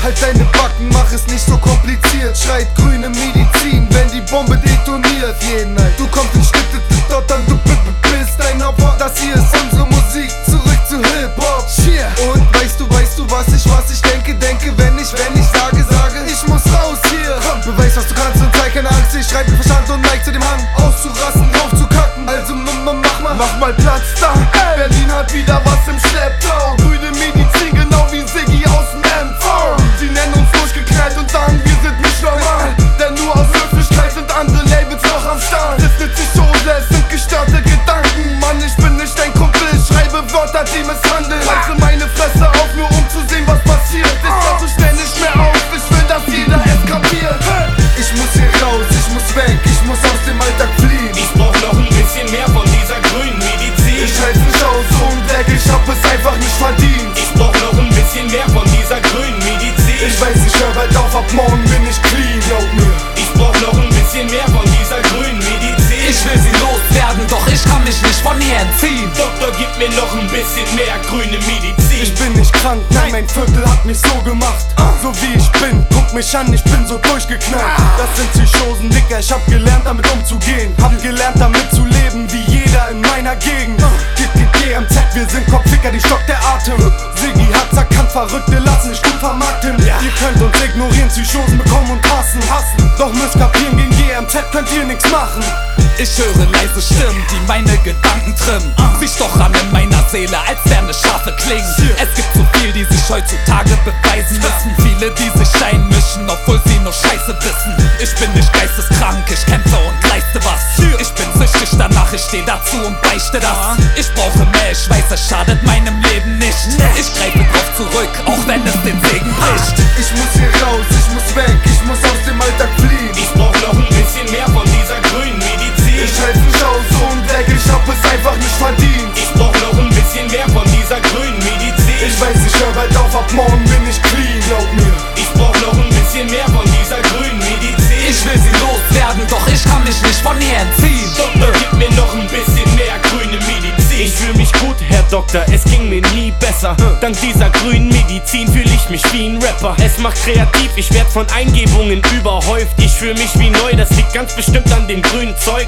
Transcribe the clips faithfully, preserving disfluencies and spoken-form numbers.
Halt deine Backen, mach es nicht so kompliziert. Schreit grüne Medizin, wenn die Bombe detoniert. Jeden Night, du kommst in Schnitte, dottern, du bist ein Opfer. Das hier ist unsere Musik, zurück zu Hip-Hop. Und weißt du, weißt du, was ich, was ich denke, denke, wenn ich, wenn ich sage, sage, ich muss raus hier. Komm, beweis, was du kannst und zeig keine Angst. Ich schreib mit Verstand und neig zu dem Hang, auszurasten, drauf zu kacken. Also mach mal, mach mal Platz da. Berlin hat wieder was im Schlepptau. Grüne Medizin, genau wie Siggi aus dem M V. Sie nennen uns durchgeknallt und sagen, wir sind nicht normal. Denn nur aus Höflichkeit sind andere Labels noch am Start. Es wird Psychose, es sind gestörte Gedanken. Mann, ich bin nicht dein Kumpel, ich schreibe Wörter, die misshandeln. Reiße meine Fresse auf, nur um zu sehen, was passiert. Ich hör so schnell nicht mehr auf, ich will, dass jeder es kapiert. Ich muss hier raus, ich muss weg, ich muss aus dem Alltag fliehen. Ich brauch noch ein bisschen mehr von dieser grünen Medizin. Ich halte mich aus und weg, ich hab es einfach nicht verdient. Ich brauch noch ein bisschen mehr von dieser grünen Medizin. Ich weiß, ich hör bald auf, ab morgen bin ich clean, glaub mir. Ich brauch noch ein bisschen mehr von dieser grünen Medizin. Ich will sie loswerden, doch ich kann mich nicht von ihr entziehen. Doktor, gib mir noch ein bisschen mehr grüne Medizin. Ich bin nicht krank, nein, mein Viertel hat mich so gemacht. So wie ich bin, guck mich an, ich bin so durchgeknallt. Das sind Psychosen, Dicker, ich hab gelernt damit umzugehen. Hab gelernt damit zu leben, wie jeder in meiner Gegend. G G G M Z, wir sind Kopfficker, die stockt der Atem. Siggi hat's erkannt, Verrückte lassen sich gut vermarkten. Ihr könnt uns ignorieren, Psychosen bekommen und hassen. hassen. Doch müsst kapieren, gegen G M Z könnt ihr nix machen. Ich höre leise Stimmen, die meine Gedanken trimmen. Sie stochern in meiner Seele, als wären es scharfe Klingen. Es gibt so viel, die sich heutzutage beweisen müssen. Viele, die sich einmischen, obwohl sie nur Scheiße wissen. Ich bin nicht geisteskrank, ich kämpfe und leiste was. Ich bin süchtig danach, ich steh dazu und beichte das. Ich brauche mehr, ich weiß, es schadet meinem Leben nicht. Ich greife drauf zurück, auch wenn es den Segen bricht. Ich muss hier raus, ich muss weg, ich muss aus dem Alltag fliehen. Ich brauch noch ein bisschen mehr von dieser grünen Medizin. Ich halte mich aus und weg, ich hab es einfach nicht verdient. Ich brauch noch ein bisschen mehr von dieser grünen Medizin. Ich weiß, ich hör bald auf, ab morgen bin ich clean, glaub mir. Ich brauch noch ein bisschen mehr von dieser grünen Medizin. Ich will sie loswerden, doch ich kann mich nicht von ihr entziehen. Doktor, gib mir noch ein bisschen mehr grüne Medizin. Ich fühl mich gut, Herr Doktor, es ging mir nie besser. Dank dieser grünen Medizin fühl ich mich wie ein Rapper. Es macht kreativ, ich werd von Eingebungen überhäuft. Ich fühl mich wie neu, das liegt ganz bestimmt an dem grünen Zeug.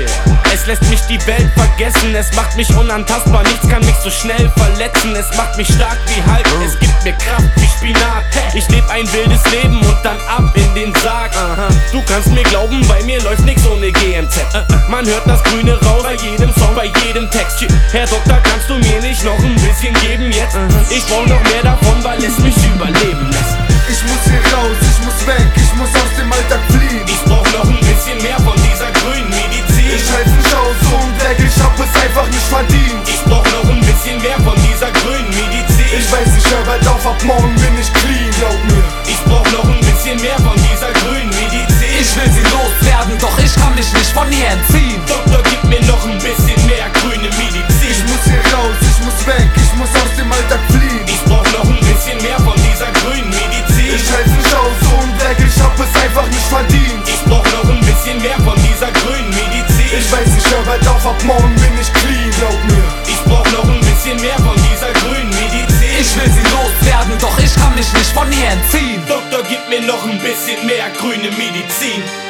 Es lässt mich die Welt vergessen, es macht mich unantastbar. Nichts kann mich so schnell verletzen, es macht mich stark wie Hulk. Es gibt mir Kraft wie Spinat. Ich leb ein wildes Leben und dann ab in den Sarg. Du kannst mir glauben, bei mir läuft nix ohne G M Z. Man hört das Grüne raus bei jedem Song, bei jedem Text. Herr Doktor, kannst du mir nicht noch ein bisschen geben jetzt? Ich brauch noch mehr davon, weil es mich überleben lässt. Ich muss hier raus, ich muss weg, ich muss aus dem Alltag fliehen. Ich brauch noch ein bisschen mehr von dieser grünen Medizin. Ich halte mich aus und weg, ich hab es einfach nicht verdient. Ich brauch noch ein bisschen mehr von dieser grünen Medizin. Ich weiß, ich hör bald auf, ab morgen bin ich clean, glaub mir. Ich brauch noch ein bisschen mehr von dieser grünen Medizin. Ich will sie loswerden, doch ich kann mich nicht von ihr entziehen. Doktor, gib mir noch ein bisschen mehr grüne Medizin. Ich muss hier raus, ich muss weg, ich muss aus dem Alltag fliehen. Ich brauch noch ein bisschen mehr von dieser grünen Medizin. Ich halte mich aus und weg, ich hab es einfach nicht verdient. Ich brauch noch ein bisschen mehr von dieser grünen Medizin. Ich weiß, ich hör bald auf, ab morgen bin ich clean, glaub mir. Ich brauch noch ein bisschen mehr von dieser grünen Medizin. Ich will sie loswerden, doch ich kann mich nicht von ihr entziehen. Doktor, gib mir noch ein bisschen mehr grüne Medizin.